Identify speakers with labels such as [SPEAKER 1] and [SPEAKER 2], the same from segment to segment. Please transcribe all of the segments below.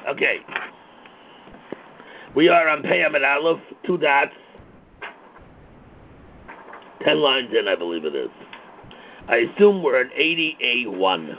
[SPEAKER 1] Okay. We are on Peyam and Aleph, 2 dots, 10 lines in, I believe it is. I assume we're in 80A1.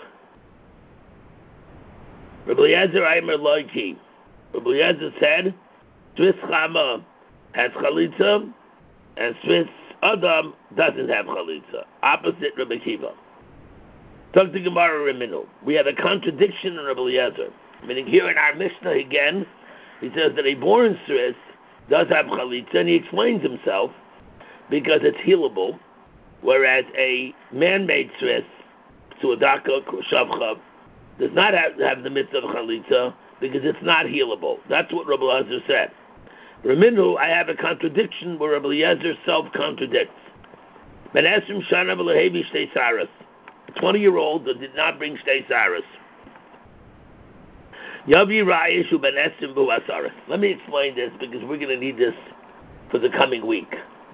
[SPEAKER 1] Rabbi Eliezer Aimer Loiki. Rabbi Eliezer said, Swiss Chama has Chalitza, and Swiss Adam doesn't have Chalitza. Opposite Rabbi Kiva. Talk to Gemara Reminu. We have a contradiction in Rabbi Eliezer. Meaning here in our Mishnah again, he says that a born Swiss does have Chalitza, and he explains himself because it's healable, whereas a man-made Swiss, Suadaka, Shavcha, does not have the mitzvah of Chalitza because it's not healable. That's what Rabbi Eliezer said. Reminu, I have a contradiction where Rabbi Eliezer self-contradicts. Ben Esrim Shana V'Lehevi Shtei Saras. A 20-year-old that did not bring Shtei Saras. Yavi Ra'ishu Ben Esrim V'Asaras. Let me explain this because we're going to need this for the coming week.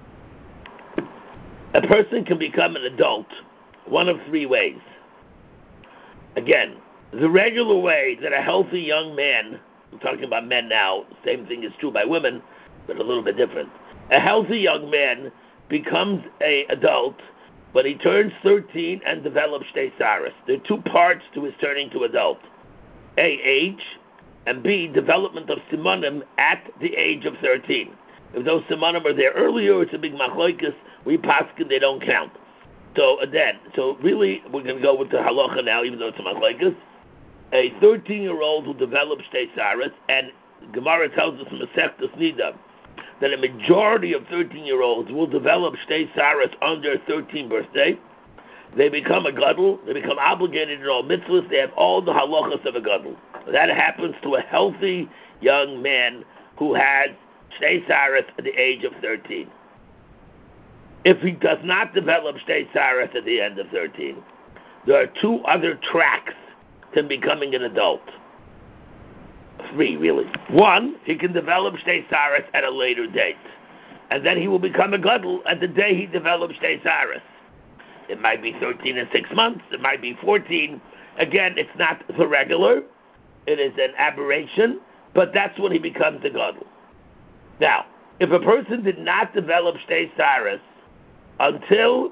[SPEAKER 1] A person can become an adult one of 3 ways. Again, the regular way that a healthy young man, I'm talking about men now, same thing is true by women, but a little bit different. A healthy young man becomes an adult when he turns 13 and develops Shtei Saras. There are 2 parts to his turning to adult. A, age, and B, development of Simonim at the age of 13. If those Simonim are there earlier, it's a big machloikus. We paskin, they don't count. So really, we're going to go with the halacha now, even though it's a machloikus. A 13-year-old who develops Shtei Saras, and Gemara tells us in Masechtas Nida that a majority of 13-year-olds will develop Shtei Saras on their 13th birthday. They become a gadol. They become obligated in all mitzvahs. They have all the halachas of a gadol. That happens to a healthy young man who has Shtei Saras at the age of 13. If he does not develop Shtei Saras at the end of 13, there are 2 other tracks to becoming an adult. 3, really. 1, he can develop Shtei Saras at a later date. And then he will become a gadol at the day he develops Shtei Saras. It might be 13 and 6 months. It might be 14. Again, it's not the regular. It is an aberration. But that's when he becomes a gadol. Now, if a person did not develop Shtei Saras until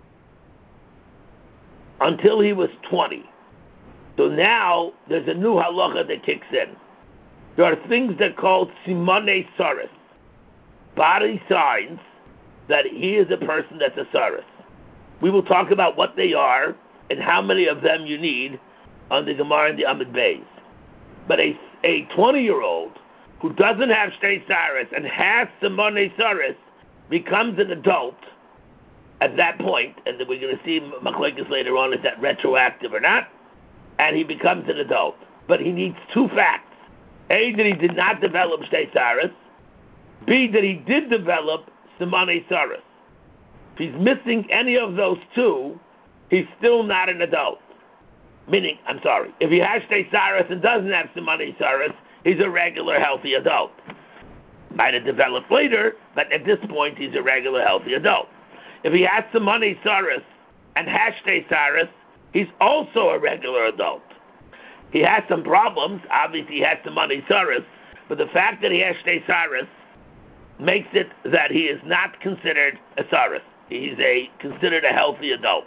[SPEAKER 1] he was 20, so now there's a new halacha that kicks in. There are things that are called Simonei Saras, body signs that he is a person that's a Saras. We will talk about what they are and how many of them you need on the Gemara and the Amud Beis. But a 20-year-old who doesn't have Shtei Saras and has Simonei Saras becomes an adult at that point, and then we're going to see machlokes later on, is that retroactive or not, and he becomes an adult. But he needs 2 facts. A, that he did not develop Shtei Saras. B, that he did develop Simonei Saras. If he's missing any of those 2, he's still not an adult. Meaning, if he has Shtei Saras and doesn't have Simonei Saras, he's a regular healthy adult. Might have developed later, but at this point he's a regular healthy adult. If he has Simonei Saras and has Shtei Saras, he's also a regular adult. He has some problems. Obviously, he has Simonei Saras, but the fact that he has Shtei Saras makes it that he is not considered a Saras. He's considered a healthy adult.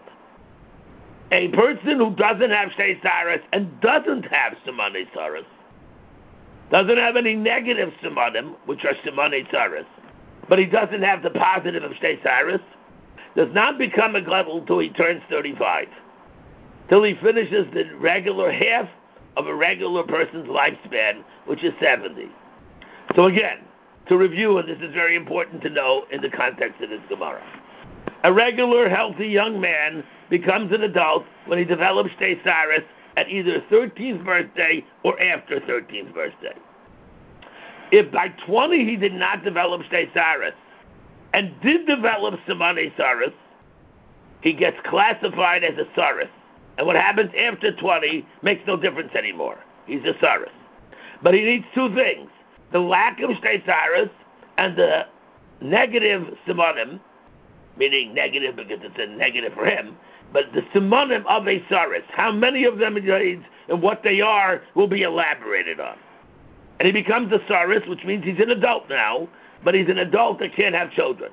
[SPEAKER 1] A person who doesn't have Shtei Saras and doesn't have Simonei Saras, doesn't have any negative Simonim, which are Simonei Saras, but he doesn't have the positive of Shtei Saras, does not become a gadol until he turns 35, till he finishes the regular half of a regular person's lifespan, which is 70. So again, to review, and this is very important to know in the context of this Gemara, a regular, healthy young man becomes an adult when he develops Shtei Saras at either 13th birthday or after 13th birthday. If by 20 he did not develop Shtei Saras and did develop Simonei Saras, he gets classified as a Saras. And what happens after 20 makes no difference anymore. He's a Saras. But he needs 2 things: the lack of Shtei Saras and the negative Simonim, meaning negative because it's a negative for him, but the Simonim of a Saras. How many of them he needs and what they are will be elaborated on. and he becomes a saris, which means he's an adult now, but he's an adult that can't have children.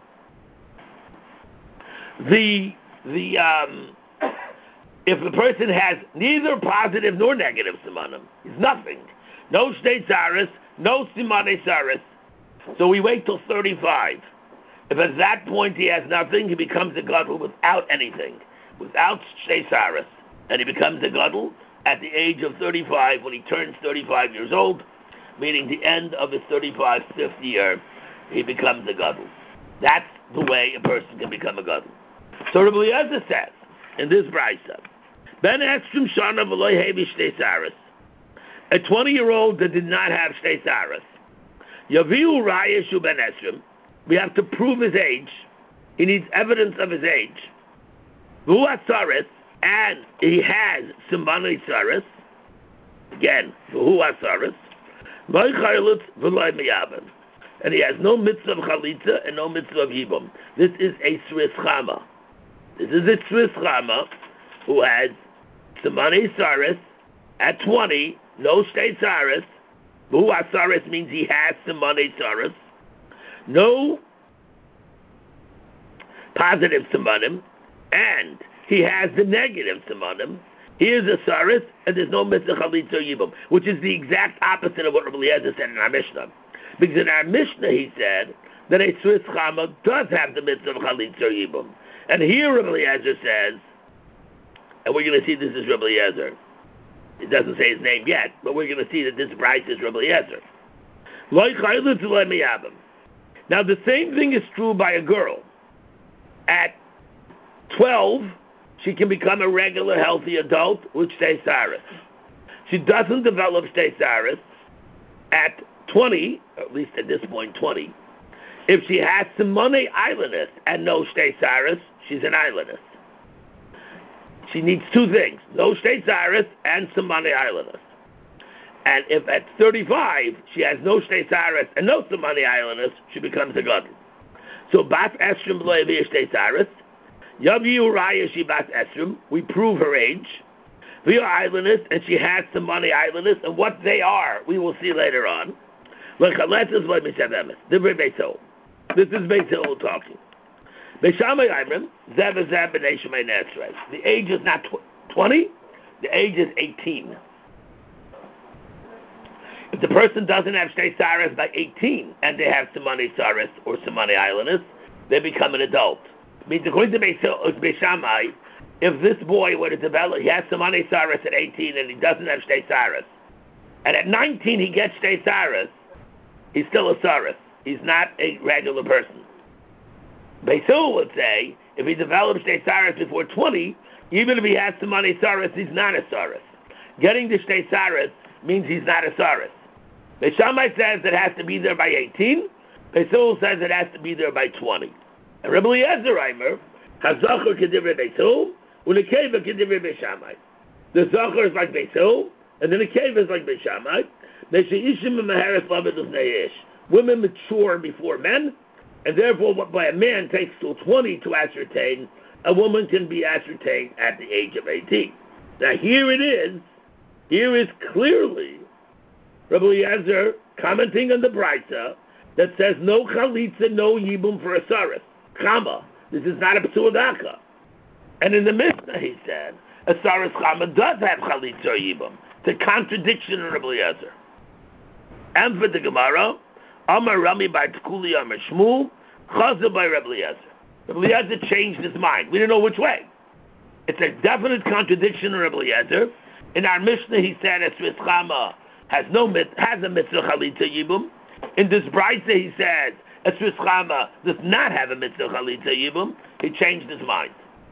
[SPEAKER 1] If the person has neither positive nor negative simanim, he's nothing. No shtei saris, no simane saris. So we wait till 35. If at that point he has nothing, he becomes a gadol without anything, without shtei saris, and he becomes a gadol at the age of 35 when he turns 35 years old, meaning the end of his 35th year, he becomes a gadol. That's the way a person can become a gadol. So Rabbi Eliezer says in this brayso, Ben Estrim Shana v'lo hevi shtei saris, a 20-year-old that did not have shtei saris, Yaviu raya shu Ben Estrim, we have to prove his age. He needs evidence of his age. V'hu asaris, and he has simanei saris. Again, v'hu asaris, loy chaylut v'loy miyabim, and he has no mitzvah of chalitza and no mitzvah of yibum. This is a sris chama. This is a sris chama who has simanei saris at 20, no shtei saris. V'hu asaris means he has simanei saris, no positive simanim, and he has the negative simanim. He is a saris, and there's no mitzvah chalitza or yibum, which is the exact opposite of what Rabbi Eliezer said in our Mishnah. Because in our Mishnah he said that a sris chama does have the mitzvah of chalitza or yibum. And here Rabbi Eliezer says, and we're going to see this is Rabbi Eliezer. It doesn't say his name yet, but we're going to see that this brayso is Rabbi Eliezer. Lo chaylut v'lo miyabim. Now the same thing is true by a girl. At 12, she can become a regular, healthy adult with shtei saris. She doesn't develop shtei saris at 20, or at least at this point 20. If she has simanei islandess and no shtei saris, she's an islandess. She needs two things: no shtei saris and simanei islandess. And if at 35 she has no shtei saris and no simanei islandess, she becomes a gadol. So Bas Esrim lo yavi shtei saris, Yaviu raya she Bas Esrim, we prove her age. Via islandess, and she has simanei islandess, and what they are, we will see later on. This is Beis Hillel talking. The age is not 20, the age is 18. If the person doesn't have shtei saris by 18, and they have simanei saris or simanei islandess, they become an adult. It means according to Beis Shammai, if this boy were to develop, he has simanei saris at 18 and he doesn't have shtei saris, and at 19 he gets shtei saris, he's still a saris. He's not a regular person. Beis Hillel would say, if he develops shtei saris before 20, even if he has simanei saris, he's not a saris. Getting the shtei saris means he's not a saris. Beis Shammai says it has to be there by 18. Beis Hillel says it has to be there by 20. And Rabbi Eliezer Reimer, Hazachar kedivrei Beis Hillel, u'nekeva kedivrei Beis Shammai. The zachar is like Beis Hillel, and the nekeva is like Beis Shammai. Women mature before men, and therefore what by a man takes till 20 to ascertain, a woman can be ascertained at the age of 18. Now here it is. Here is clearly Rabbi Eliezer commenting on the brayso that says no chalitza, no yibum for a saris. Chama. This is not a psuadaka. And in the Mishnah he said a saris chama does have chalitza or yibum. It's a contradiction of Rabbi Eliezer. And for the Gemara, Amar Rami by Tkuli Amar Shmuel, Chazal by Rabbi Eliezer. Rabbi Eliezer changed his mind. We don't know which way. It's a definite contradiction of Rabbi Eliezer. In our Mishnah, he said a sris chama has a mitzvah chalitza yibum. In this brayso, he says a sris chama does not have a mitzvah chalitza yibum. He changed his mind.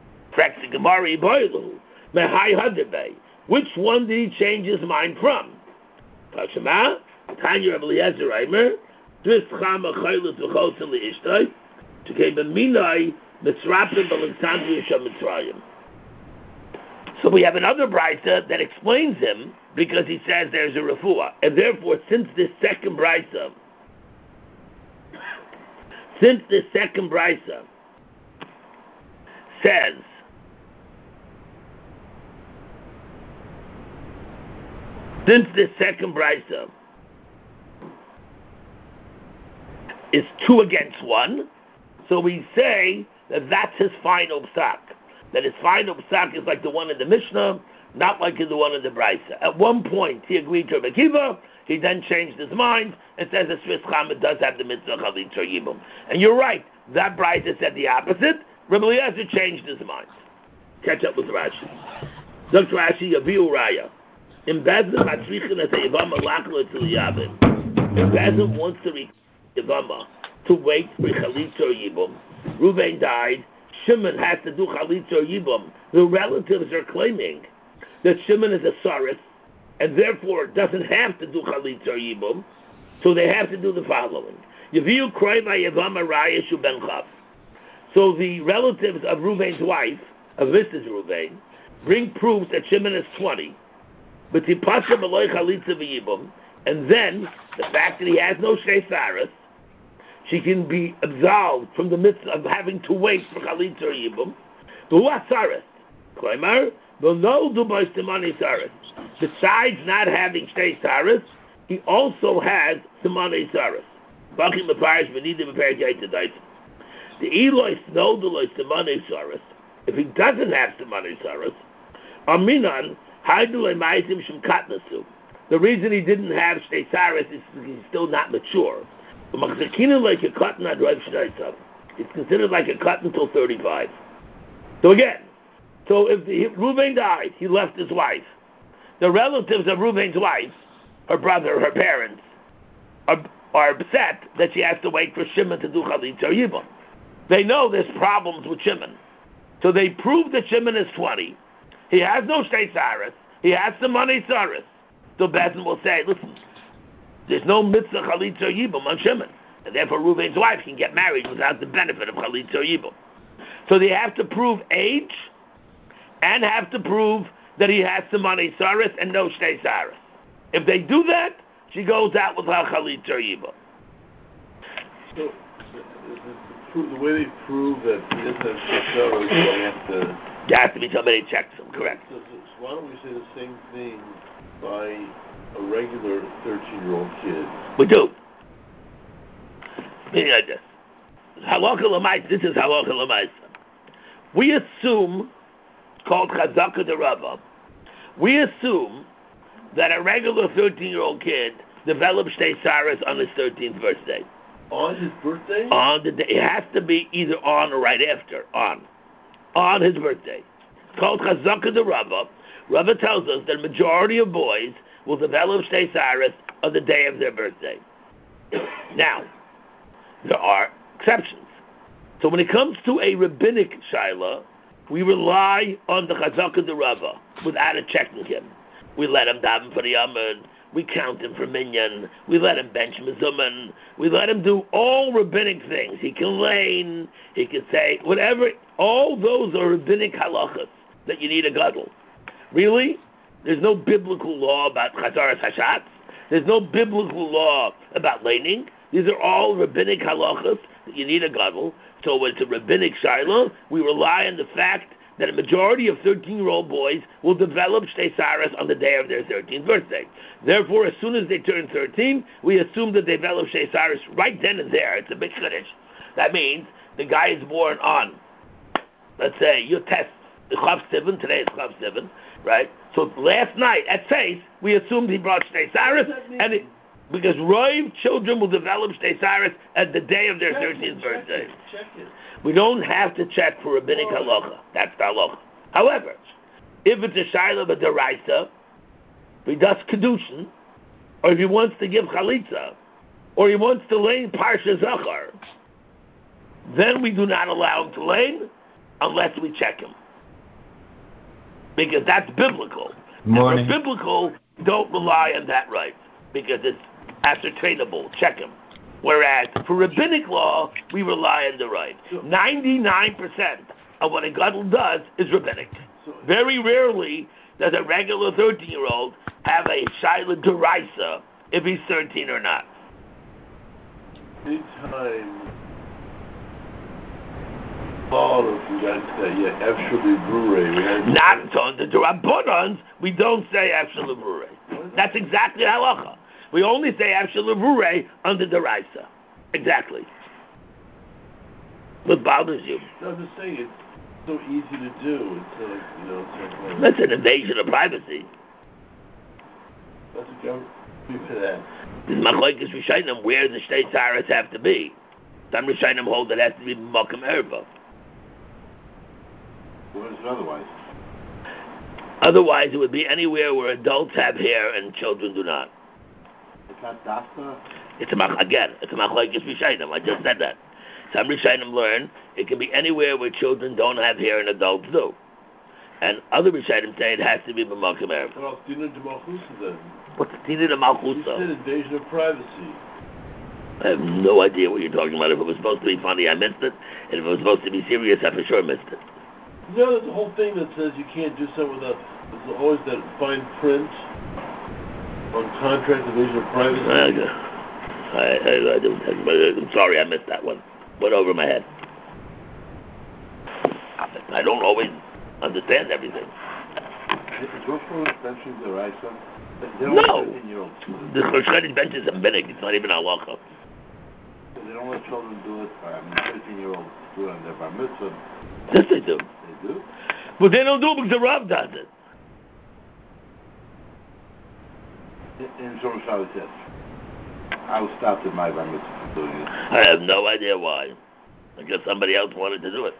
[SPEAKER 1] Which one did he change his mind from? Tanya Rabbi Eliezer Reimer, sris chama chaylut v'chosin li'ishtay, tukei b'minai mitzrapim b'Alexandria shemitzrayim. So we have another brayso that explains him because he says there's a refuah. And therefore, since this second brayso says, is 2 against 1. So we say that that's his final psak. That his final psak is like the one in the Mishnah, not like the one in the Brisa. At one point, he agreed to Rabbi Akiva. He then changed his mind and says that Swiss Chamet does have the mitzvah chalitza yibum. And you're right. That Brisa said the opposite. Rabbi Eliezer changed his mind. Catch up with Rashi. Dr. Rashi, Yaviu Raya. In Bezim Matzrichin as a Yavama Lakla to Yavim. If Bezim wants to reach Yavama to wait for chalitza or yibum, Reuven died. Shimon has to do chalitza or yibum. The relatives are claiming that Shimon is a saris and therefore doesn't have to do chalitza or yibum, so they have to do the following. Yaviu Kroiva Yavama Raya Shu Ben Chav. So the relatives of Reuven's wife, of Mrs. Reuven, bring proof that Shimon is 20, but he pasha b'loy chalitza v'yibum, and then the fact that he has no shnei saras, she can be absolved from the mitzvah of having to wait for chalitza or yibum. Who are saras? Kloimar, v'lo du bois simani saras. Besides not having shnei saras, he also has simani saras. Bachim b'parish v'nidim b'perik yaytadaitim. The Eloy no the Loy simani saras. If he doesn't have simani saras, Aminan, the reason he didn't have shnei saras is he's still not mature. It's considered like a cut until 35. So again, if Reuven died, he left his wife. The relatives of Reuven's wife, her brother, her parents, are upset that she has to wait for Shimon to do chalitza or yibum. They know there's problems with Shimon. So they prove that Shimon is 20. He has no shnei saras. He has some money saras. So Bezin will say, listen, there's no mitzvah chalitza or yibum on Shimon. And therefore Reuven's wife can get married without the benefit of chalitza or yibum. So they have to prove age and have to prove that he has some money saras and no shnei saras. If they do that, she goes out with her chalitza or yibum.
[SPEAKER 2] So the way they prove that he doesn't have saras,
[SPEAKER 1] there has to be somebody who checks him, correct.
[SPEAKER 2] So why don't we say the same thing by a regular 13-year-old kid?
[SPEAKER 1] We do. Meaning like this. Halacha l'maisa. This is halacha l'maisa. We assume, it's called chazaka de Rava, we assume that a regular 13-year-old kid develops shnei saras on his 13th birthday.
[SPEAKER 2] On his birthday?
[SPEAKER 1] On the day. It has to be either on or right after. On his birthday. It's called chazaka de Rava. Rava tells us that a majority of boys will develop shnei saras on the day of their birthday. Now, there are exceptions. So when it comes to a rabbinic shaila, we rely on the chazaka de Rava without checking him. We let him daven for the Yamud. We count him for minyan. We let him bench mezuman. We let him do all rabbinic things. He can lane. He can say whatever. All those are rabbinic halachas that you need a gadol. Really? There's no biblical law about chazaras hashatz. There's no biblical law about laning. These are all rabbinic halachas that you need a gadol. So when it's a rabbinic shiloh, we rely on the fact that a majority of 13-year-old boys will develop shnei saras on the day of their 13th birthday. Therefore, as soon as they turn 13, we assume that they develop shnei saras right then and there. It's a big chiddush. That means the guy is born on, let's say, your test, Chav Sivan, today is Chav Sivan, right? So last night at Faith, we assumed he brought shnei saras, because Roiv children will develop shnei saras at the day of their 13th birthday.
[SPEAKER 2] Check it.
[SPEAKER 1] We don't have to check for rabbinic halacha. That's the halacha. However, if it's a shayla b'deraisa, if he does kedushin, or if he wants to give chalitza, or he wants to lane parsha zachar, then we do not allow him to lane unless we check him, because that's biblical.
[SPEAKER 3] Morning.
[SPEAKER 1] And for biblical, don't rely on that right, because it's ascertainable. Check him. Whereas for rabbinic law, we rely on the right. 99% of what a gadol does is rabbinic. Very rarely does a regular 13-year-old have a shayla deraisa if he's 13 or not.
[SPEAKER 2] Anytime all of you guys say, actually brure.
[SPEAKER 1] Not so the Rabbanans, we don't say actually brure. That's exactly halacha. We only say actually brure under the raisa. Exactly. What bothers you?
[SPEAKER 2] No, I'm just saying it's so easy to do. It's like,
[SPEAKER 1] That's an invasion of privacy.
[SPEAKER 2] That's a government. That.
[SPEAKER 1] This is Machlokes Rishonim where the state tzaras have to be. Some Rishonim hold that it has to be Makom Erba.
[SPEAKER 2] What is it otherwise?
[SPEAKER 1] Otherwise, it would be anywhere where adults have hair and children do not.
[SPEAKER 2] It's not Dafka?
[SPEAKER 1] It's a Machlokes Rishonim. I just said that. Some Rishonim learn it can be anywhere where children don't have hair and adults do. And other Rishonim say it has to be Makom Erba.
[SPEAKER 2] Well, Dina de Malchusa then.
[SPEAKER 1] What's Dina de Malchusa?
[SPEAKER 2] You said invasion of privacy.
[SPEAKER 1] I have no idea what you're talking about. If it was supposed to be funny, I missed it. And if it was supposed to be serious, I for sure missed it.
[SPEAKER 2] No, there's a whole thing that says you can't do something without. There's always that fine print on contract invasion of privacy.
[SPEAKER 1] I'm sorry, I missed that one. Went over my head. I don't always understand everything.
[SPEAKER 2] Is your food benching the right son?
[SPEAKER 1] No. The Chodesh bench is a minhag. It's not even halacha.
[SPEAKER 2] They don't let children do it. 13-year-olds do it on their bar mitzvah.
[SPEAKER 1] Yes, they do.
[SPEAKER 2] They do?
[SPEAKER 1] But they don't do it because the Rav does it.
[SPEAKER 2] In Shlomo Shabbos, yes. I was stopped at my bar mitzvah from doing it.
[SPEAKER 1] I have no idea why. I guess somebody else wanted to do it.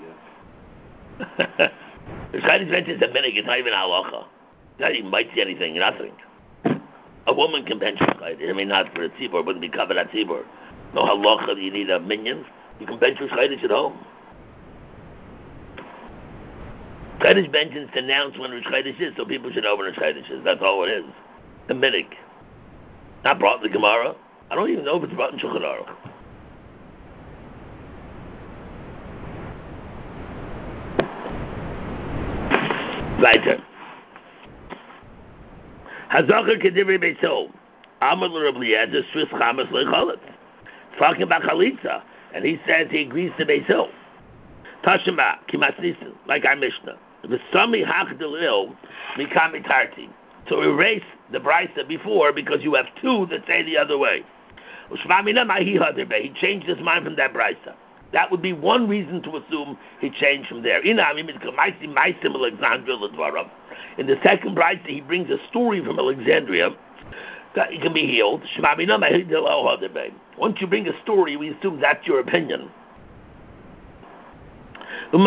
[SPEAKER 1] The Chodesh bench is a minhag. It's not even halacha. Not even might see anything, nothing. A woman can bench Chodesh. I mean, not for a tzibur. It wouldn't be covered at tzibur. No halacha. You need a minion. You can bench Chodesh at home. Chodesh bench is to announce when Rosh Chodesh is, so people should know when Rosh Chodesh is. That's all it is. A minhag. Not brought in the Gemara. I don't even know if it's brought in Shulchan Aruch. Weiter. Hazacher kedivri beisol. Amar l'Rab Eliezer Swiss chamas le'cholot. Talking about chalitza, and he says he agrees to beisol. Tashema kimas nisan, like our Mishnah. V'sami hachdilil mikami tarti. So erase the brisa before because you have two that say the other way. He changed his mind from that brisa. That would be one reason to assume he changed from there. In the second brisa, he brings a story from Alexandria that he can be healed. Once you bring a story, we assume that's your opinion. In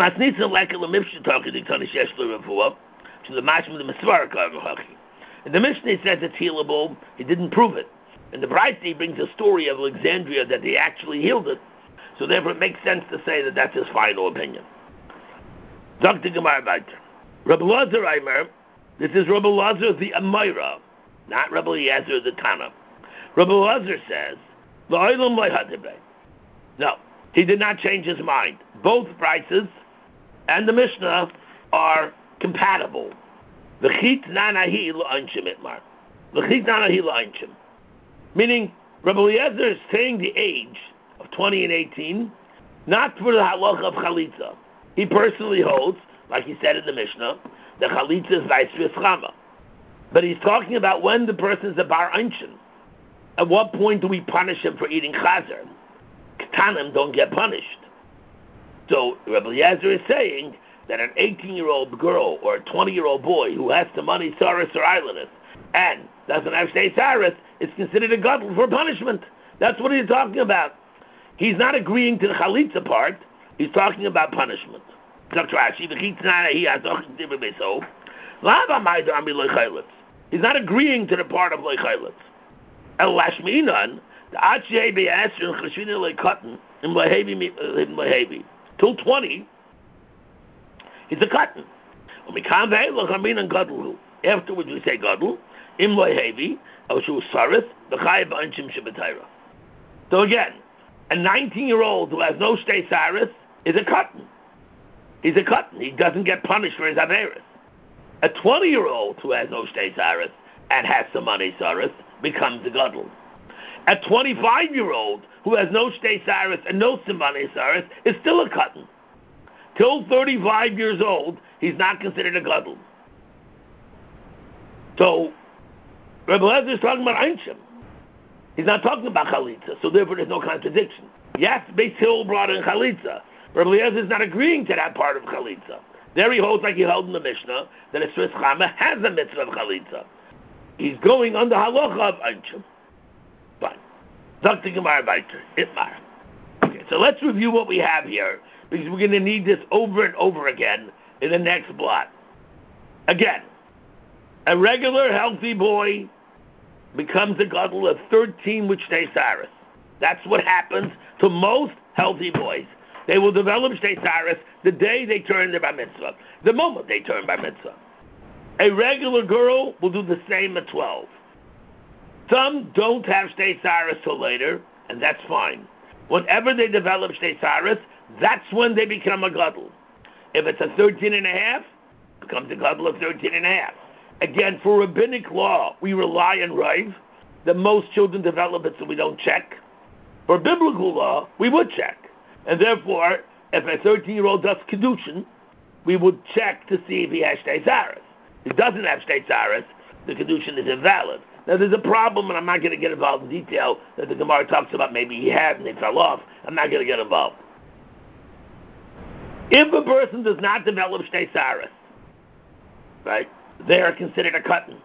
[SPEAKER 1] the Mishnah it says it's healable. He didn't prove it. In the brisa, he brings a story of Alexandria that they actually healed it. So therefore it makes sense to say that that's his final opinion. Dr. Gemara Baiter. Rabbi Lazar Aimer, this is Rabbi Lazar the Amira, not Rabbi Eliezer the Tana. Rabbi Lazar says, no, he did not change his mind. Both brises and the Mishnah are compatible. Meaning, Rabbi Eliezer is saying the age of 20 and 18, not for the halacha of chalitza. He personally holds, like he said in the Mishnah, the chalitza is by Swiss chama. But he's talking about when the person is a bar einshin. At what point do we punish him for eating chazer? Ketanim don't get punished. So Rabbi Eliezer is saying that an 18-year-old girl or a 20-year-old boy who has the money saris or islandess and doesn't have shtei saris is considered a gadol for punishment. That's what he's talking about. He's not agreeing to the chalitza part. He's talking about punishment. He's not agreeing to the part of loichayletz. El lashminan the achye be'asr chashvina loikatan in lohevi till 20. He's a cotton. Afterwards we say gadol im lohevi oshu sarith b'chayev anshim shebetayra. So again, a 19-year-old who has no shtei saris is a cotton. He's a cotton. He doesn't get punished for his averis. A 20-year-old who has no shtei saris and has some money saris becomes a gadol. A 25-year-old who has no shtei saris and no simane saris is still a cotton. Till 35 years old, he's not considered a gadol. So, Rebbe Lezer is talking about einshim. He's not talking about chalitza, so therefore there's no contradiction. Yes, Beis Hill brought in chalitza. Rabbi Eliezer is not agreeing to that part of chalitza. There he holds like he held in the Mishnah that a Swiss Chama has a mitzvah of chalitza. He's going under halacha of Einshim. Fine. Dr. Gemara Baiter, Itmar. Okay, so let's review what we have here, because we're going to need this over and over again in the next blot. Again, a regular healthy boy becomes a gadol of 13 with shtei saris. That's what happens to most healthy boys. They will develop shtei saris the day they turn their bar mitzvah, the moment they turn bar mitzvah. A regular girl will do the same at 12. Some don't have shtei saris till later, and that's fine. Whenever they develop shtei saris, that's when they become a gadol. If it's a 13 and a half, it becomes a gadol of 13 and a half. Again, for rabbinic law, we rely on Rav, that most children develop it so we don't check. For biblical law, we would check. And therefore, if a 13-year-old does kedushin, we would check to see if he has shtei saris. If he doesn't have shtei saris, the kedushin is invalid. Now, there's a problem, and I'm not going to get involved in detail, that the Gemara talks about maybe he had and they fell off. I'm not going to get involved. If a person does not develop shtei saris, right, they are considered a katan.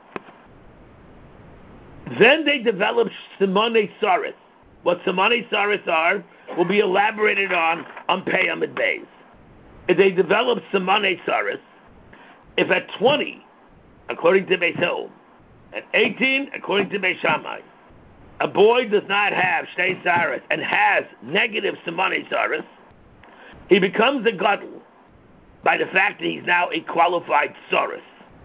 [SPEAKER 1] Then they develop simanei saris. What simanei saris are will be elaborated on Pei Amid Beis. If they develop simanei saris, if at 20, according to Beis Hill, at 18, according to Beis Shammai, a boy does not have shtei saris and has negative simanei saris, he becomes a gadol by the fact that he's now a qualified saris.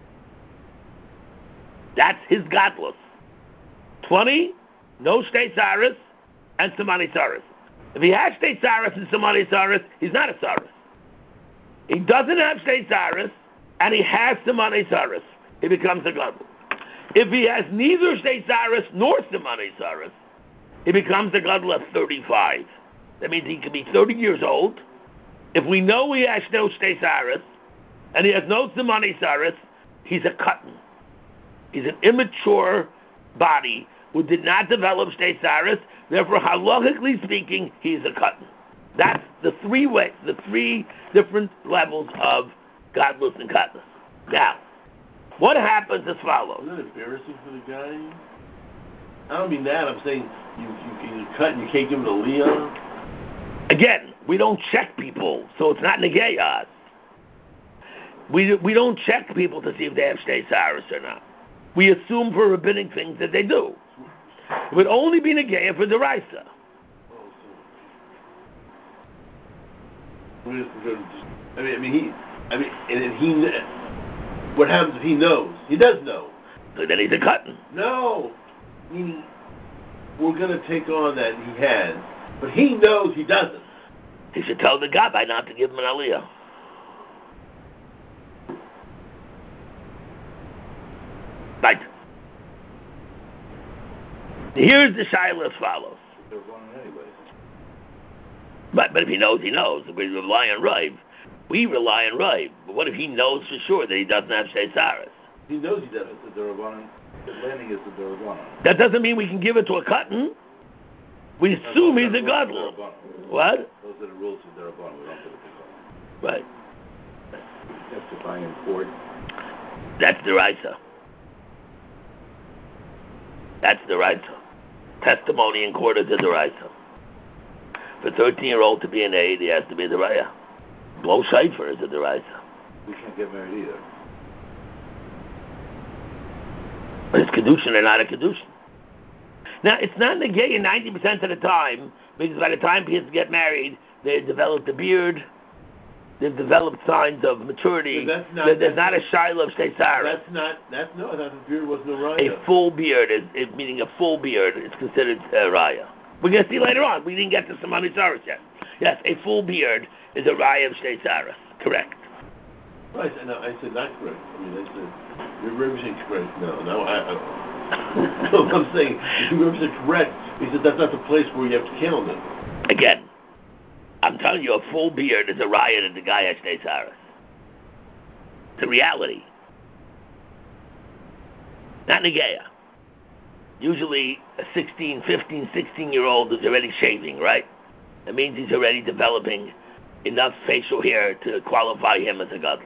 [SPEAKER 1] That's his gadlus. 20, no shtei saris, and simanei saris. If he has shtei saris and simanei saris, he's not a saris. He doesn't have shtei saris, and he has simanei saris, he becomes a gadol. If he has neither shtei saris nor simanei saris, he becomes a gadol of 35. That means he can be 30 years old. If we know he has no shtei saris, and he has no simanei saris, he's a katan. He's an immature body who did not develop shtei saris. Therefore, halachically speaking, he's a katan. That's the three different levels of gadlus and katnus. Now, what happens as follows?
[SPEAKER 2] Isn't it embarrassing for the guy? I don't mean that. I'm saying you cut and you can't give him a Leon.
[SPEAKER 1] Again, we don't check people, so it's not negayas. We don't check people to see if they have shtei saris or not. We assume for rabbinic things that they do. It would only be negaya for deraisa.
[SPEAKER 2] What happens if he knows? He does know.
[SPEAKER 1] So then he's a katan.
[SPEAKER 2] No. Meaning, we're going to take on that he has, but he knows he doesn't.
[SPEAKER 1] He should tell the gabbai not to give him an aliyah. Right. Here's the shaila as follows.
[SPEAKER 3] They're going anyways.
[SPEAKER 1] But if he knows, he knows. We rely on Rav. We rely on Rav. But what if he knows for sure that he doesn't have shtei saris?
[SPEAKER 2] He knows he doesn't.
[SPEAKER 3] It's the Durabanan. The landing is the Durabanan.
[SPEAKER 1] That doesn't mean we can give it to a katan. We assume he's a gadol. What?
[SPEAKER 3] Those are the rules of Durabanan. We don't give it to God.
[SPEAKER 1] Right.
[SPEAKER 3] Testifying in court.
[SPEAKER 1] That's the raisa. That's the raisa. Testimony in court is the raisa. For a 13-year-old to be an aide, he has to be the raya. Blow shayfer is the raisa.
[SPEAKER 3] We can't get married either.
[SPEAKER 1] But it's kedushin or not a kedushin. Now, it's not negaya 90% of the time, because by the time kids get married, they've developed a beard, they've developed signs of maturity. There's not a shiloh of shtei saris.
[SPEAKER 2] The beard wasn't a raya.
[SPEAKER 1] A full beard, meaning a full beard, is considered a raya. We're going to see later on. We didn't get to simanei saris yet. Yes, a full beard is a raya of shtei saris. Correct.
[SPEAKER 2] Right, I said not correct. I said, your revision's correct. No, I'm saying, if your revision's correct, he said that's not the place where you have to count it.
[SPEAKER 1] Again, I'm telling you, a full beard is a raya that the guy has shtei saris. It's a reality. Not negaya. usually a 16, 15, 16-year-old is already shaving, right? That means he's already developing enough facial hair to qualify him as a gadol.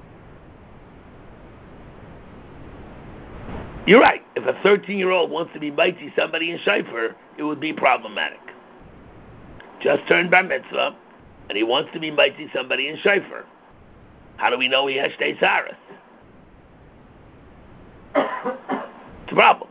[SPEAKER 1] You're right. If a 13-year-old wants to be mitzi somebody in shayfer, it would be problematic. Just turned bar mitzvah, and he wants to be mitzi somebody in shayfer. How do we know he has shtei saras? It's a problem.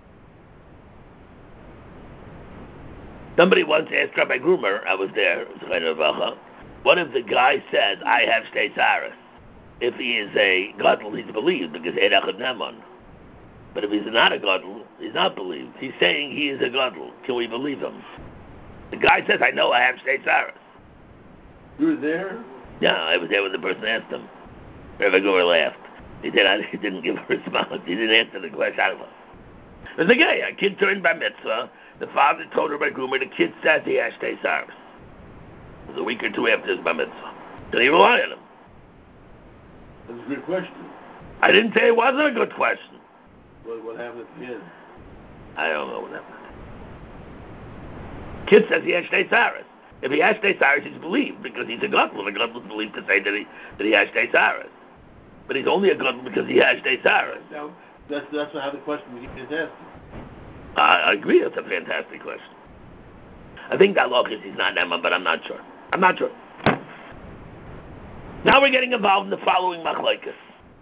[SPEAKER 1] Somebody once asked Rabbi Grumer, I was there, what if the guy says, I have shtei saras? If he is a gadol, he's believed, because Eirach Neman. But if he's not a gadol, he's not believed. He's saying he is a gadol. Can we believe him? The guy says, I know I have shtei saras.
[SPEAKER 2] You were there?
[SPEAKER 1] Yeah, I was there when the person asked him. Rabbi Grumer laughed. He didn't give a response. He didn't answer the question. I don't know. But the guy, a kid turned bar mitzvah. The father told Rabbi Grumer, the kid says he has shtei saras. It was a week or two after his bar mitzvah. Did he rely on him?
[SPEAKER 2] That's a good question.
[SPEAKER 1] I didn't say it wasn't a good question.
[SPEAKER 2] What happened at the end?
[SPEAKER 1] I don't know what happened. Kid says he has shtei saras. If he has shtei saras, he's believed because he's a gadol. A gadol is believed to say that he has shtei saras. But he's only a gadol because he has shtei saras.
[SPEAKER 2] Now, that's how the question is asked.
[SPEAKER 1] I agree. It's a fantastic question. I think that Lokis is not Emma, but I'm not sure. Now we're getting involved in the following machlokes.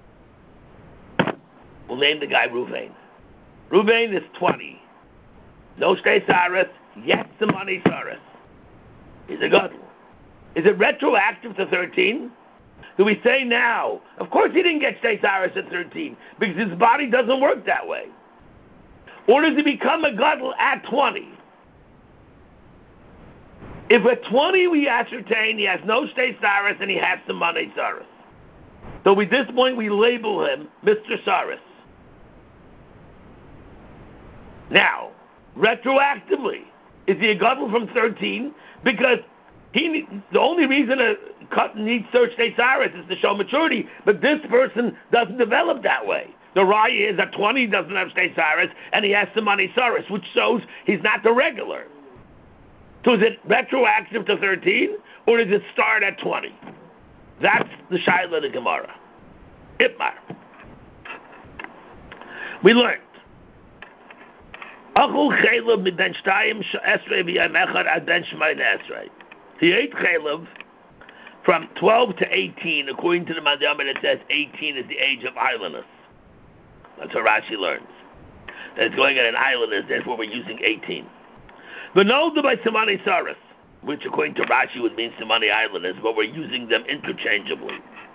[SPEAKER 1] We'll name the guy Ruvain. Ruvain is 20. No shtei saras, yet some money saras. He's a gadol. Is it retroactive to 13? Do we say now? Of course he didn't get shtei saras at 13 because his body doesn't work that way. Or does he become a gadol at 20? If at 20 we ascertain he has no shtei saras and he has some money saras, so at this point we label him Mr. Saras. Now, retroactively, is he a gadol from 13? Because the only reason a cut needs shtei saras is to show maturity, but this person doesn't develop that way. The raya is at 20 he doesn't have shtei saras and he has some money saras, which shows he's not the regular. So is it retroactive to 13, or does it start at 20? That's the Shaila of the Gemara. Itmar. We learned. He ate chaylev from 12 to 18. According to the Mandamar, it says 18 is the age of islanders. That's what Rashi learns. That it's going at an islanders, therefore we're using 18. But no, by Simani Saras, which according to Rashi would mean Simani Islanders, but we're using them interchangeably.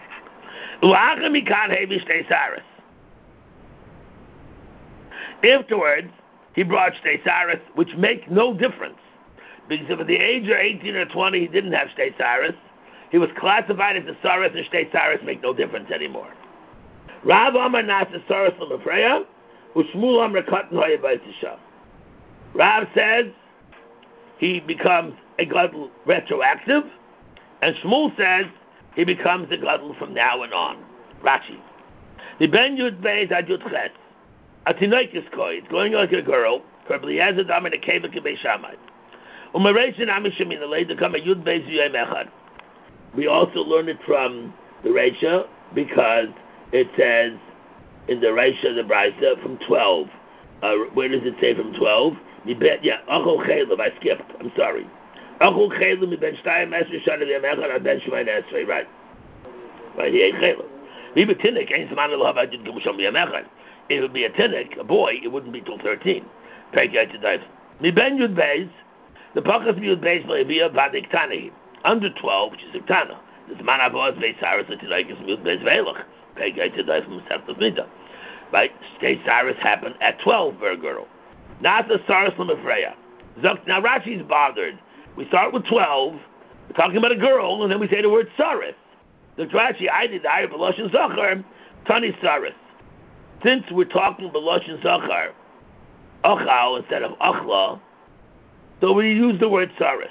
[SPEAKER 1] Afterwards, he brought shtei saras, which make no difference. Because if at the age of 18 or 20 he didn't have shtei saras, he was classified as a saras, and shtei saras make no difference anymore. Rav Amar Nasa Saras L'Mafreya, Ushmul Amar Katan Hoya B'Yitzisha. Rav says he becomes a gadol retroactive, and Shmuel says he becomes a gadol from now and on. Rashi. The Ben Yud Beis Ad Yud Ches. A tinoikis koi. It's going like a girl. Her Eliezer Dam in a cave of Kibei Shammai. Umareishin Amishamin Alei to come a Yud Beis Yuyem Echad. We also learn it from the Reisha because it says in the Reisha of the Brisa from 12. Where does it say from 12? Achol Chaylev, I skipped. I'm sorry. Achol Chaylev mi ben shtayim esrei shana v'yam echad ad ben shemayin esrei. Right, he ate Chaylev. Mi b'tinik ein zman l'hav adid g'musham v'yam echad. If it would be a tinnik, a boy, it wouldn't be till 13. Perkei Tedayv. Mi ben Yud Beis, the Pachas mi Yud Beis le'eviyah vadik tani. Under 12, which is a tana. The zman avoz beis saras l'tinaikis mi Yud Beis ve'elach. Perkei Tedayv from Masechtas Mida. Right, shtei saras happened at 12 for a girl. Not the Saras L'Mafreya. Now Rashi's bothered. We start with 12, we're talking about a girl, and then we say the word Saras. The Rashi, I did the higher B'Loshen Zachar, Tani Saras. Since we're talking B'Loshen Zachar, Achal instead of Achla, so we use the word Saras.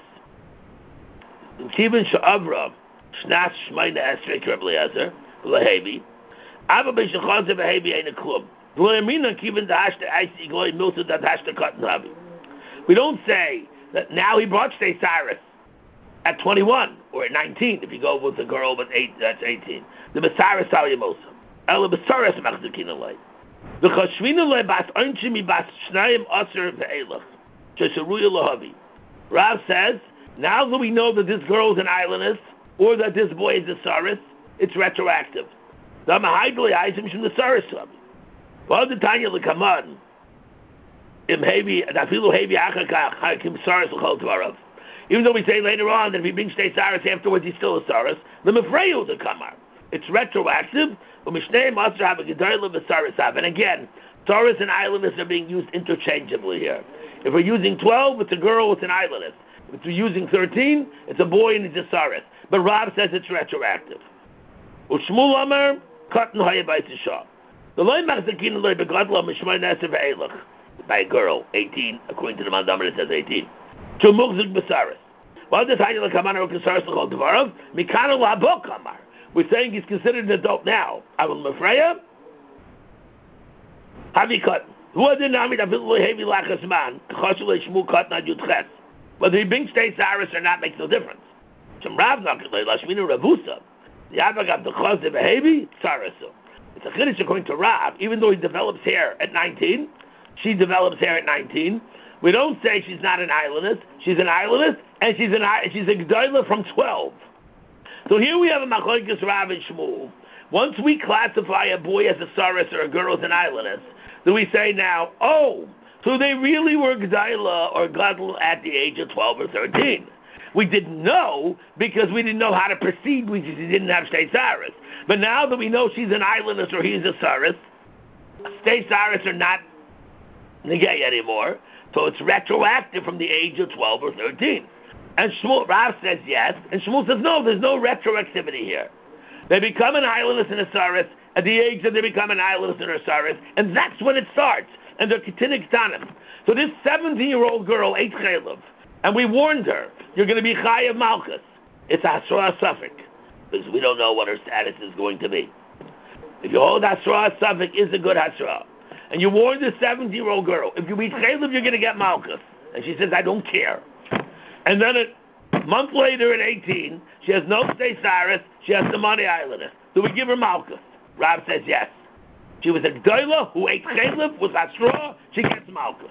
[SPEAKER 1] Kivin Sha'avra, Shnas Shmayna Esrei Kereb Le'ezer, Lehevi, Ava B'Shachazah V'Hevi Ein a Klub. We don't say that now he brought Shtei Saris at 21 or at 19. If you go with a girl with 8, that's 18. The Messiah Salyamosa. Ela Besaris Machzakin Alay. The Chashvina Le Bas Onchimi Bas Shnayim Aser Ve'elach. Shesharuya Lahavi. Rav says, now that we know that this girl is an islandess, or that this boy is a Saris, it's retroactive. The Mahaidli Aisim Shim the Saris Sabi. Well, the Tanya Lekaman. Im Hevi, Dafilu Hevi Achakach, Hakim Saris L'chol Tvarav. Even though we say later on that if he brings Shtei Saris afterwards, he's still a Saris, the Mefreyu the Kamar. It's retroactive. And again, Saris and islandess are being used interchangeably here. If we're using 12, it's a girl, it's an islandess. If we're using 13, it's a boy and it's a Saris. But Rav says it's retroactive. Ushmul Amar, Katan Hayabais Shah. The Loy Machzakin Loy Begadla Mishmai Nasir Ve'elach. By a girl, 18, according to the Mandamar it says 18. Chumugzik Besaris. Well, the Tanya L'Kamar Saris L'chol Devarav, Mikana La'bo Kamar. We're saying he's considered an adult now. Avil Mefreya, Havi Katan. Who are the Nami David Heavy Lachas Man? Chashul Shmu Katan Yudches. Whether he brings Shtei Saris or not makes no difference. Shem Rav Nakalei Lashminu Ravusa. The Avagav the Chaz the Behavi Sarisu. It's a chiddush according to Rav. Even though he develops hair at 19, she develops hair at 19. We don't say she's not an islandess. She's an islandess, and she's a G'dayla from 12. So here we have a Machlokes Rav and Shmuel. Once we classify a boy as a Saris or a girl as an islandess, then we say now, oh, so they really were G'dayla or Gadol at the age of 12 or 13. We didn't know because we didn't know how to proceed because he didn't have Shtei Saris. But now that we know she's an islandess or he's a Saris, Shtei Saris are not negay anymore, so it's retroactive from the age of 12 or 13. And Shmuel, Rav says yes, and Shmuel says no, there's no retroactivity here. They become an islandess and a Saris at the age that they become an islandess and a Saris, and that's when it starts. And they're Ketinik Tanim. So this 17-year-old girl ate Chaylev, and we warned her, you're going to be Chayav Malchus. It's Hasra Suffolk, because we don't know what her status is going to be. If you hold Hasra Suffolk is a good Hasra, and you warn this 17-year-old girl, if you eat Chaylev, you're going to get Malchus. And she says, I don't care. And then a month later, at 18, she has no Shtei Saris, she has the money islandess. Do we give her Malchus? Rav says yes. She was a G'dayla who ate Chaylev with Hasra, she gets Malchus.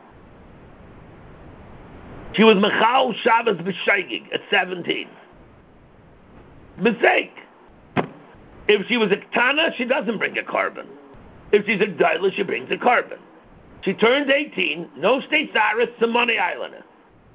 [SPEAKER 1] She was Mechal Shabbos B'Shaygig at 17. Mistake. If she was a Ktana, she doesn't bring a carbon. If she's a G'dayla, she brings a carbon. She turns 18, no Shtei Saris, some money islandess.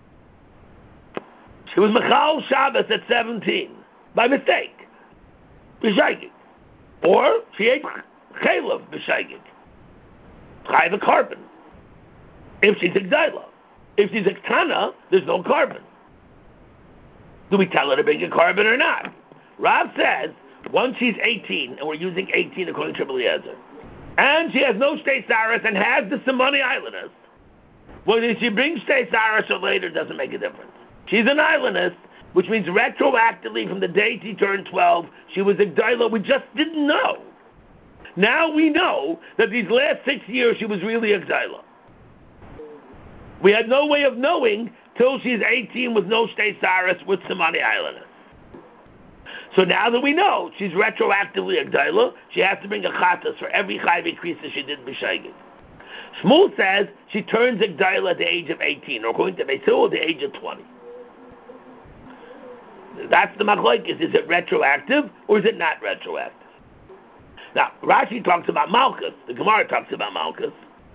[SPEAKER 1] She was Mechal Shabbos at 17, by mistake, B'Shaygig. Or she ate Chaylev B'Shaygig. Chayv a carbon. If she's a G'dayla. If she's a Ktana, there's no carbon. Do we tell her to bring a carbon or not? Rav says, once she's 18, and we're using 18 according to Rabbi Eliezer, and she has no Shtei Saris and has the Simoni islandess, well, if she brings Shtei Saris or later, it doesn't make a difference. She's an islandess, which means retroactively from the day she turned 12, she was a G'dayla. We just didn't know. Now we know that these last 6 years she was really a G'dayla. We had no way of knowing till she's 18 with no Shtei Saris with Simoni islandess. So now that we know she's retroactively a G'dayla, she has to bring a Chatas for every Chayv Krisa she did B'Shaygig. Shmuel says she turns a G'dayla at the age of 18, or according to Beis Hillel, at the age of 20. That's the machlokes. Is it retroactive or is it not retroactive? Now, Rashi talks about Malchus. The Gemara talks about Malchus.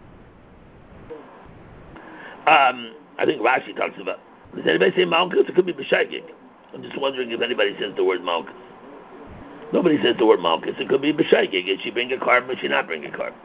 [SPEAKER 1] I think Rashi talks about. Does anybody say Malchus? It could be B'Shaygig. I'm just wondering if anybody says the word Malchus. Nobody says the word Malchus. It could be B'Shaygig. Is she bring a carbon or she not bring a carbon?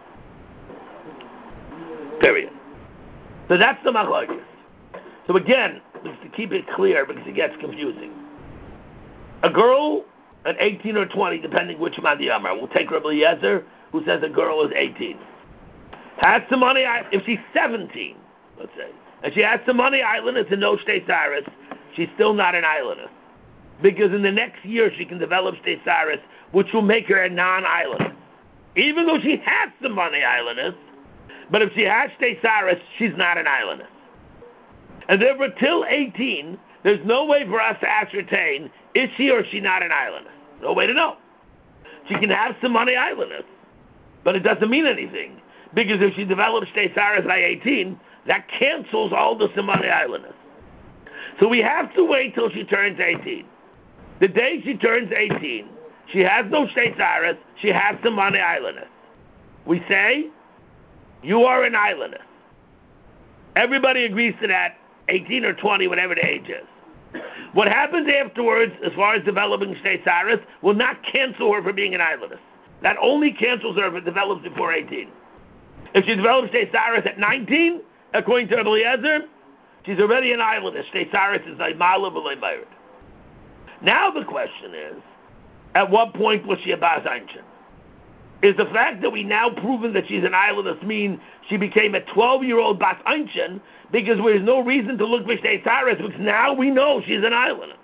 [SPEAKER 1] Period. So that's the machlokes. So again, just to keep it clear because it gets confusing. A girl at 18 or 20, depending which Madi Amar, we'll take Rabbi Eliezer, who says a girl is 18. Has some money, if she's 17, let's say, and she has some money islandess and no Shtei Saris, she's still not an islandess. Because in the next year she can develop Shtei Saris, which will make her a non-islandess. even though she has the money islandess, but if she has Shtei Saris, she's not an islandess. And therefore, till 18, there's no way for us to ascertain, is she or is she not an islandess? No way to know. She can have some money islandess, but it doesn't mean anything. Because if she develops Shtei Saris by 18, that cancels all the Simone islandess. So we have to wait till she turns 18. The day she turns 18, she has no Shtei Saris, she has Simone islandess. We say, you are an islandess. Everybody agrees to that, 18 or 20, whatever the age is. What happens afterwards, as far as developing Shtei Saris, will not cancel her for being an islandess. That only cancels her if it develops before 18. If she develops Shtei Saris at 19, according to Rabbi Eliezer, she's already an islandess. Shtei Saris is like Ma'ala v'lei married. Now the question is, at what point was she a Bas Einchin? Is the fact that we now proven that she's an islandess mean she became a 12-year-old Bas Einchin because there's no reason to look for Shtei Saris because now we know she's an islandess?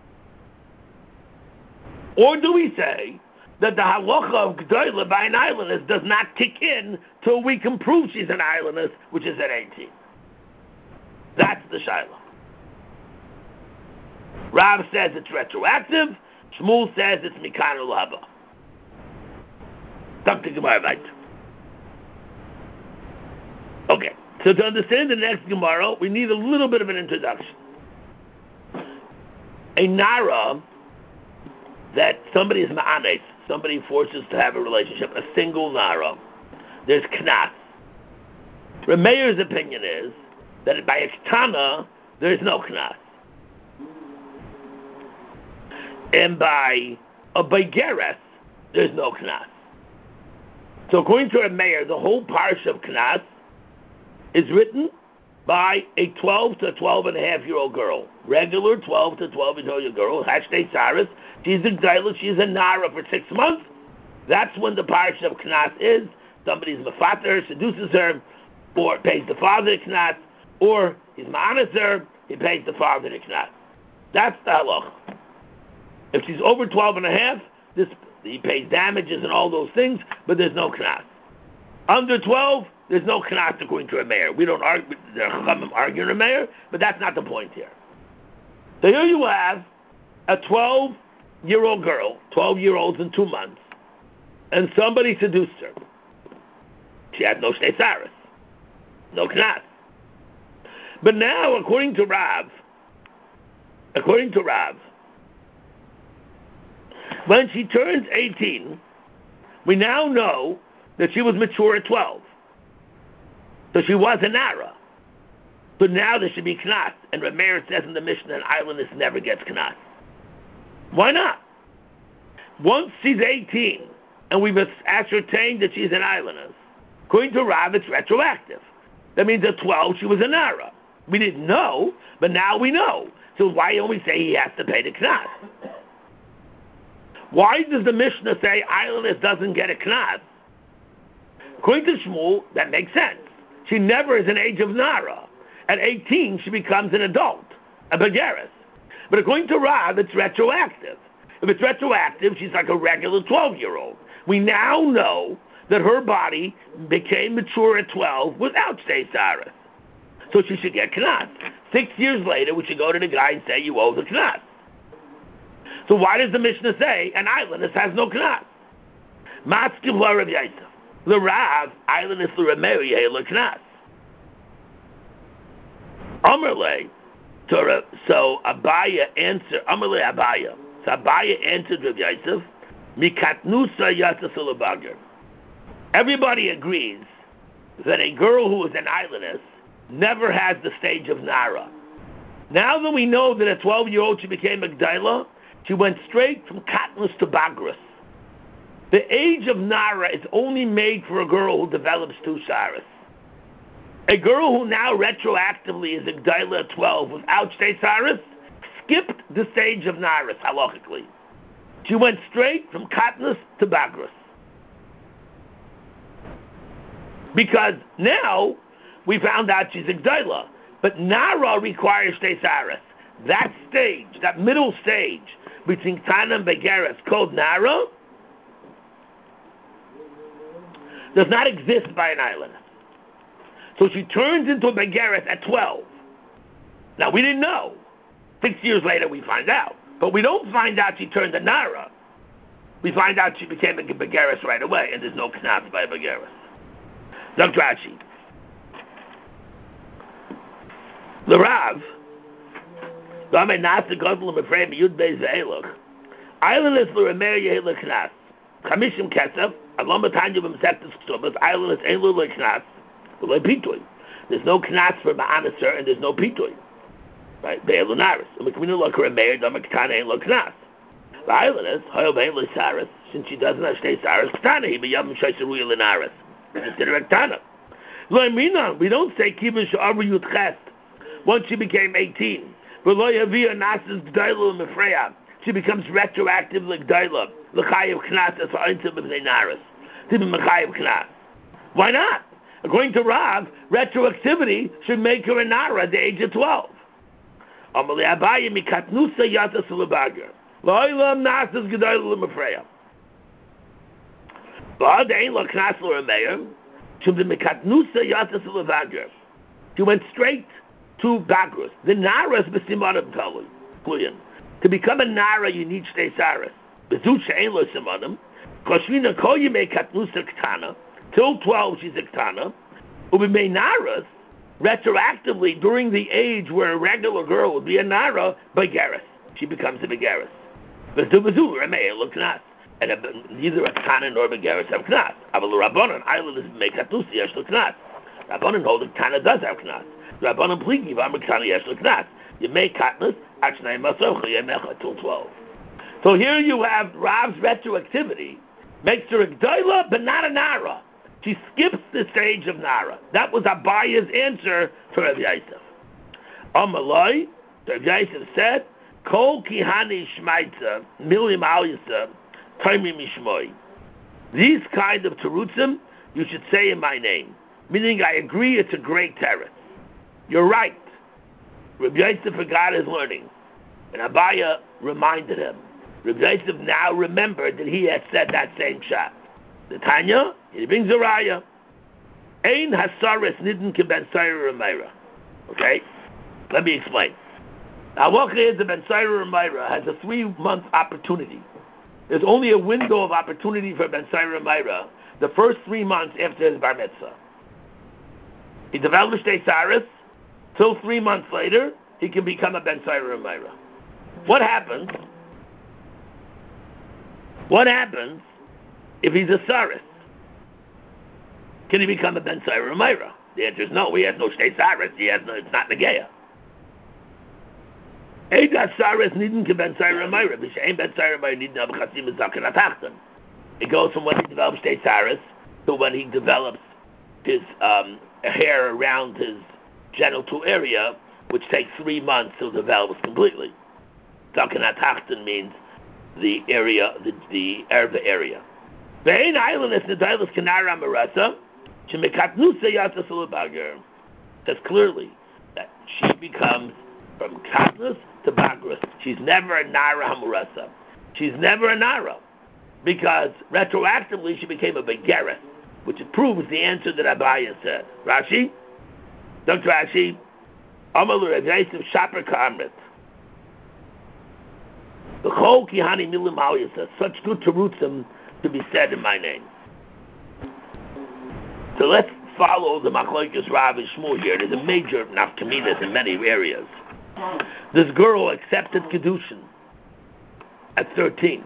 [SPEAKER 1] Or do we say that the halacha of G'dayla by an islandess does not kick in till we can prove she's an islandess, which is at 18? That's the Shiloh. Rav says it's retroactive. Shmuel says it's Mikan Ulaba. Dr. Gemara right. Okay, so to understand the next Gemara, we need a little bit of an introduction. A Nara that somebody is ma'anes, somebody forces to have a relationship, a single Nara, there's Knas. Rameir's opinion is that by a Ktana, there's no Knas. And by a Begeres, there's no Knas. So according to Rameir, the whole parsha of Knas is written by a 12 to 12.5-year-old girl. Regular 12 to 12-year-old girl, Hashtei Saris. She's a Gdaila, she's a Nara for 6 months. That's when the parsha of Knas is. Somebody's Mefater, seduces her, or pays the father the Knas, or he's Ma'anas her, he pays the father the Knas. That's the halacha. If she's over 12.5, he pays damages and all those things, but there's no Knas. Under 12, there's no Knas according to a mayor. We don't argue, they're arguing a mayor, but that's not the point here. So here you have a 12-year-old girl, 12-year-olds in 2 months, and somebody seduced her. She had no Shtei Saris, no Knas. But now, according to Rav, when she turns 18, we now know that she was mature at 12. So she was a Nara. So now there should be Knas. And Rameir says in the Mishnah, an islandess never gets Knas. Why not? Once she's 18, and we've ascertained that she's an islandess, according to Rav, it's retroactive. That means at 12, she was a Nara. We didn't know, but now we know. So why don't we say he has to pay the Knas? Why does the Mishnah say islandess doesn't get a Knas? According to Shmuel, that makes sense. She never is an age of Nara. At 18, she becomes an adult, a Begeres. But according to Rav, it's retroactive. If it's retroactive, she's like a regular 12-year-old. We now know that her body became mature at 12 without Shtei Saris. So she should get Knas. 6 years later, we should go to the guy and say, you owe the Knas. So why does the Mishnah say an islandess has no Knas? Matzkiv la Rav Yosef. The Rav, islandess la Rameir yeh Knas. Amarle, so Abaya answered, Amarle Abaya. So Abaya answered Rav Yosef, Mikatnusa Yatasula Bagir. Everybody agrees that a girl who is an islandess never has the stage of Nara. Now that we know that a 12-year-old she became a Gdaila, she went straight from Katnus to Bagras. The age of Nara is only made for a girl who develops 2 Saris. A girl who now retroactively is a Gdaila at 12 without Shtei Saris skipped the stage of Nara halachically. She went straight from Katnus to Bagras. Because now we found out she's a Gdaila, but Nara requires Shtei Saris. That stage, that middle stage between Tana and Begeres called Nara, does not exist by an islandess. So she turns into a Begeres at 12. Now, we didn't know. 6 years later, we find out. But we don't find out she turned a Nara. We find out she became a Begeres right away, and there's no Knas by a Begeres. Dr. Rashi. The Rav, Islandess l'remer yehel Knas. Chamishim kesef, alom b'tanya b'mesechtes ktubas, islandess ein lo Knas, v'lo pitui. There's no Knas for ma'anaser, and there's no pitui. Right? Be'elu naris. U'mekminu lo k'remer, dama k'tana ein lo Knas. The islandess, hoyo be'en lo saris, since she doesn't have shtei saris, k'tana, he b'yam shayseruya l'naris. Consider k'tana. Lo eminan, we don't say kibun she'avu yutches, once she became 18. V'lo yavia nasis g'dailu m'freya. She becomes retroactive like Daila. L'chayev Knas as ha'intim b'nei naris. Tibim l'chayev Knas. Why not? According to Rav, retroactivity should make her a Nara at the age of 12. Amalei Abaye mikatnusa yatas l'bager. Lo'ilam nasas g'dailu l'mefreya. Ba'ad ein lo Knas l'remeir. Shum de mikatnusa yatas l'bager. She went straight to Bagrus. The Naras b'simanim tali. Kuyan. To become a Nara, you need Shtei Saris. Bezusha ein lo simanim. Koshvina kol yimei katnusa ktana. Till 12, she's a ktana. Ubimei Naras, retroactively, during the age where a regular girl would be a Nara, Begeres. She becomes a Begeres. Bezu remei lo Knas. And neither a ktana nor Begeres have Knas. Aval Rabbanan, island is b'mei katnusa yesh lo Knas. Rabbanan hold that ktana does have Knas. Rabbanan pligi v'am ktana yesh lo Knas. You make katnas, till 12. So here you have Rav's retroactivity, makes her a Gdaila, but not a Nara. She skips the stage of Nara. That was Abaya's answer to Rav Yosef. Amalai, Rav Yosef said, Kol kihani shmaitza, milim al yisa, taimi mishmoi. These kind of terutzim, you should say in my name. Meaning, I agree it's a great teretz. You're right. Rabbi Yosef forgot his learning, and Abaya reminded him. Rabbi Yosef now remembered that he had said that same shot. The Tanya, he brings a raya. Ein hasaris nidin keben sayra remeira. Okay? Let me explain. Halacha is the ben sayra remeira has a 3-month opportunity. There's only a window of opportunity for ben sayra remeira the first 3 months after his bar mitzvah. He develops Shtei Saris. Till 3 months later, he can become a Ben Sayra Remeira. What happens? What happens if he's a Saris? Can he become a Ben Sayra Remeira? The answer is no. He has no Shtei Saris. He has no. It's not Negeya. Eidat Saris nidin ke Ben Sayra Remeira. B'she'en Ben Sayra Remeira nidin ab'chasim ezaken atachton. It goes from when he develops Shtei Saris to when he develops his hair around his genital area, which takes 3 months to develop completely. Zaken atachton means the area, the erva area. Ve'ein islandess nedailas kenara marasa shemekatnusa yatas l'bager. Says clearly that she becomes from katnus to bagrus. She's never a nara hamurasa. She's never a nara because retroactively she became a begeres, which proves the answer that Abaya said. Rashi. Dr. Rashi, Amalu Rav Yosef Shaper Ka'amrit. The Chol Kihani Milim Aliyah says, such good terutzim to be said in my name. So let's follow the Machlokes Rav and Shmuel here. There's a major nafkaminas in many areas. This girl accepted Kedushin at 13.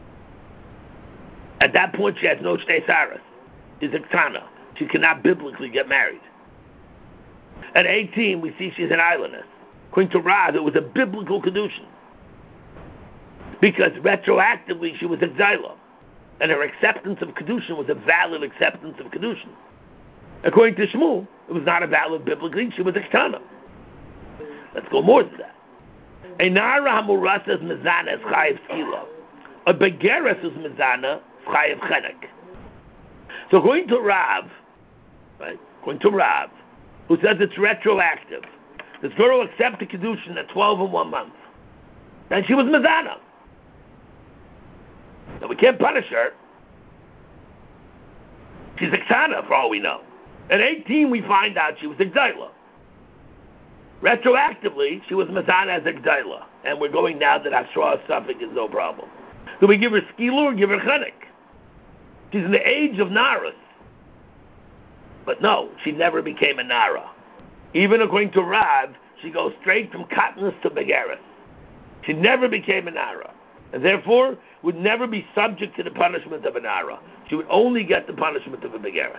[SPEAKER 1] At that point, she has no Shtei Saris. She's a Ktana. She cannot biblically get married. At 18, we see she's an islandess. According to Rav, it was a biblical Kedushin. Because retroactively, she was a Gdaila. And her acceptance of Kedushin was a valid acceptance of Kedushin. According to Shmuel, it was not a valid biblically, she was a Ktana. Let's go more to that. A Nara Hamurasa is Mizana is Chayiv Skila. A Begeres is Mizana, Chayiv Chenek. So according to Rav, right, according to Rav, who says it's retroactive, this girl accepted Kedushin at 12 and 1 month. And she was Mizana. Now we can't punish her. She's a ksana, for all we know. At 18, we find out she was a gdaila. Retroactively, she was mazana as a gdaila, and we're going now that Hashra suffix is no problem. Do we give her skila or give her chenek? She's in the age of naras. But no, she never became a nara. Even according to Rav, she goes straight from katnus to begeris. She never became a nara, and therefore would never be subject to the punishment of a nara. She would only get the punishment of a begeris.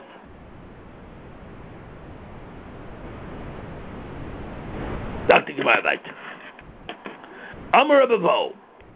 [SPEAKER 1] Dr. Gemara weiter. Amar Abavo.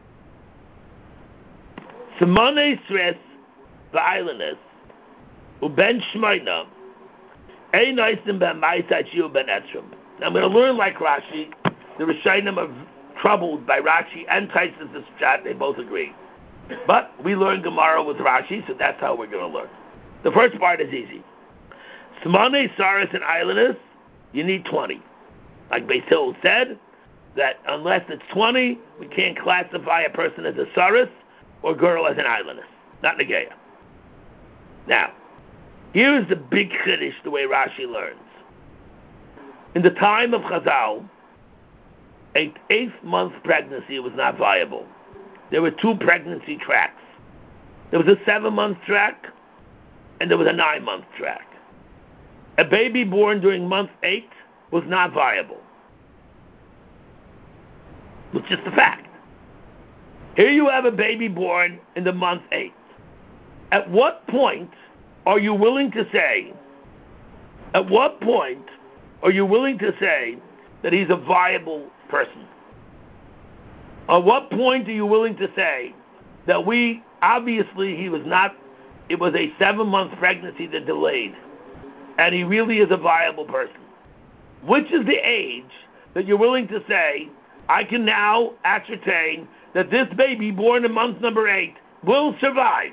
[SPEAKER 1] Simone Sres V'Eilenes Uben Shmeina Ein Oisim Ben Ma'aseh Chiyu Ben Etzrim. Now I'm going to learn like Rashi. The Rishonim are troubled by Rashi and Taisus' chat. They both agree. But we learn Gemara with Rashi, so that's how we're going to learn. The first part is easy. Simone Saris and Eilenes, you need 20. Like Beis Hillel said, that unless it's 20, we can't classify a person as a Saris or girl as an Eilenes. Not Negeya. Now, here's the big chiddush, the way Rashi learns. In the time of Chazal, an 8th month pregnancy was not viable. There were 2 pregnancy tracks. There was a 7-month track, and there was a 9-month track. A baby born during month 8 was not viable. It's just a fact. Here you have a baby born in the month 8. At what point are you willing to say that he's a viable person? At what point are you willing to say that it was a 7-month pregnancy that delayed, and he really is a viable person? Which is the age that you're willing to say, I can now ascertain that this baby born in month number 8 will survive?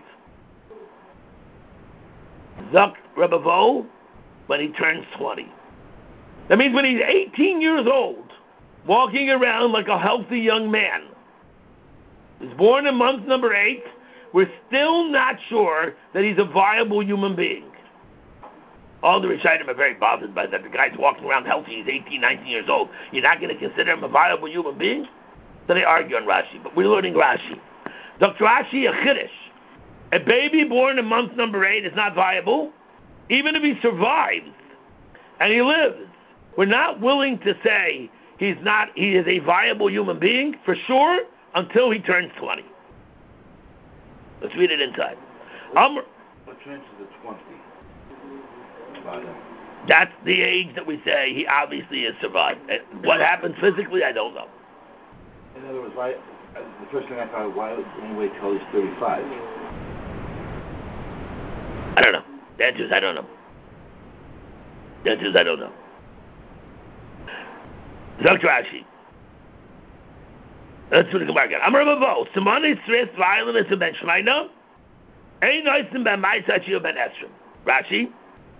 [SPEAKER 1] Zok Rebavo, when he turns 20. That means when he's 18 years old, walking around like a healthy young man, he's born in month number 8, we're still not sure that he's a viable human being. All the Rishonim are very bothered by that. The guy's walking around healthy, he's 18, 19 years old. You're not going to consider him a viable human being? So they argue on Rashi, but we're learning Rashi. Dr. Rashi, a chiddush. A baby born in month number 8 is not viable, even if he survives and he lives. We're not willing to say he is a viable human being for sure until he turns 20. Let's read it inside.
[SPEAKER 3] What chances the 20?
[SPEAKER 1] That's the age that we say he obviously has survived. What happens physically, I don't know.
[SPEAKER 3] In other words, the first thing I thought, why would he wait till he's 35?
[SPEAKER 1] I don't know. The answer is I don't know. Dr. Rashi. Let's do the Gemara again. Amar Bavo, Simone Sris V'Eilenes Ben Shmeina, Ein Oisim Ben Ma'aseh Chiyu Ben Etzrim. Rashi.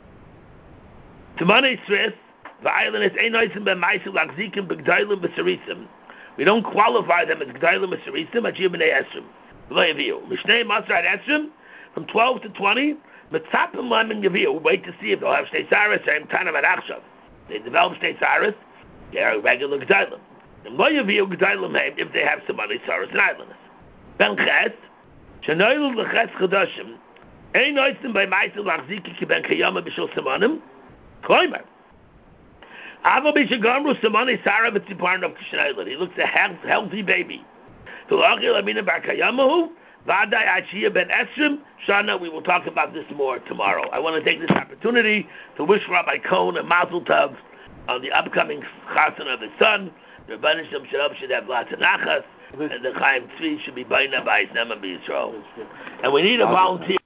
[SPEAKER 1] Simone Sris V'Eilenes Ein Oisim Ben Ma'aseh L'Achzikim B'Gdailim B'Sarisim. We don't qualify them as Gdailim B'Sarisim, Chiyu Ben Etzrim. V'lo Yaviu. Mishnei Masar Etzrim, from 12 to 20, Mitzapim Lemon Yaviu. Wait to see if they'll have Shtei Saris, same time at Achshav. They develop Shtei Saris, they are regular Gdailim. If they have some money, Saras and Islands. Ben Ches, Shanoil Leches Chadashim, Ein Oisim by Ma'aseh L'Achziki Ki Ben Kayama B'Shul Simonim, Kloimer. Avo B'Shagamru Simone Sarah B'Tziparnov Kishnailin. He looks a healthy baby. V'Lachil Amina Bar Kayamahu, V'Adai Achiyah Ben Etzrim, Shana. We will talk about this more tomorrow. I want to take this opportunity to wish Rabbi Cohn a Mazel Tov on the upcoming Chassan of his son. The Rebbeinu Shalom should have lots of nachas, and the Chaim Tzvi should be Baina B'Yisnem and B'Yisrael. And we need a volunteer.